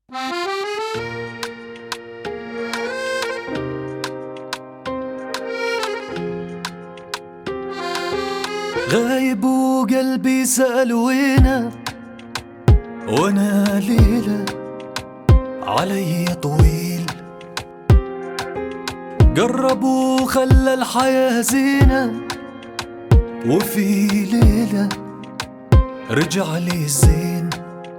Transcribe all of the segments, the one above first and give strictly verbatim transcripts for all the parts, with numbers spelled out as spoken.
غايب وقلبي سأل وينه، وانا ليلة علي طويل. قرب وخلى الحياة زينة، وفي ليلة رجع لي الزين.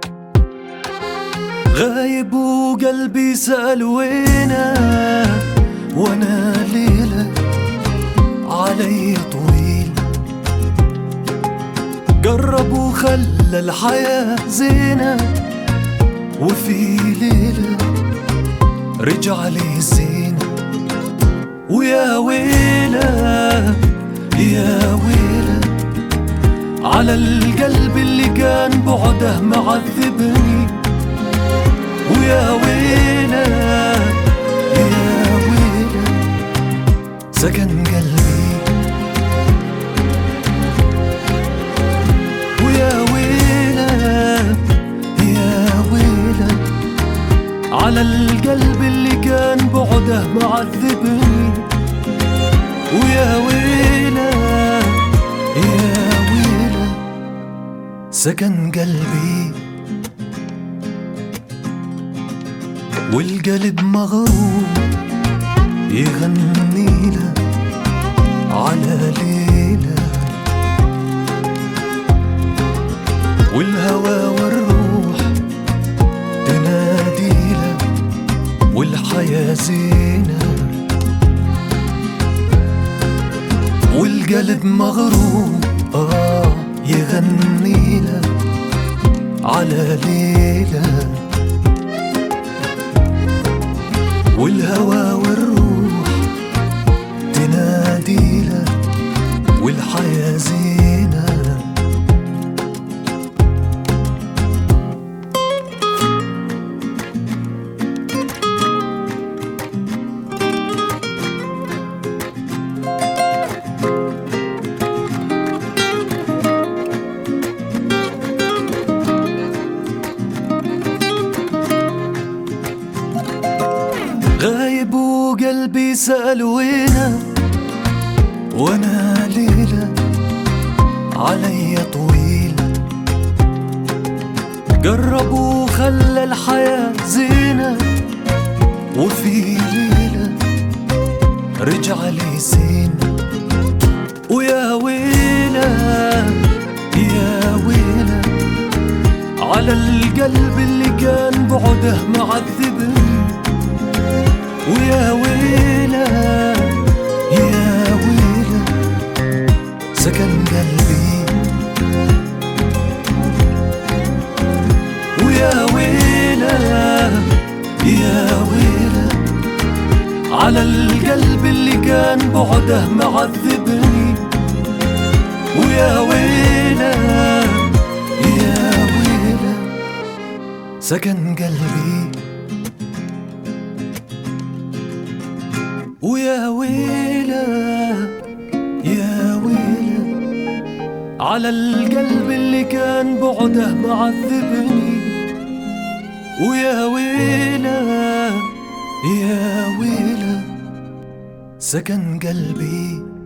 غايب وقلبي سأل وينه، وانا ليلة علي طويل. قرب وخلى الحياة زينة، وفي ليلة رجع لي الزين. ويا ويله يا ويله على القلب اللي كان بعده معذبني. ويا ويله يا ويله سكن قلبي. ويا ويله يا ويله على القلب اللي كان بعده معذبني. ويا ويله يا ويله سكن قلبي. والقلب مغروم يغني له على ليله، والهوى والروح تنادي له، والحياة زينة. والقلب مغروم آه يغني له على ليلة، والهوى والروح تنادي له، والحياة زينة. غايب وقلبي سأل وينه، وانا ليلة علي طويل. قرب وخلى الحياة زينة، وفي ليلة رجع لي زين. ويا ويله يا ويله على القلب اللي كان بعده معذبني. ويا ويله يا ويله سكن قلبي. ويا ويله يا ويله على القلب اللي كان بعده معذبني. ويا ويله يا ويله سكن قلبي. ويا ويله يا ويله على القلب اللي كان بعده معذبني. ويا ويله يا ويله سكن قلبي.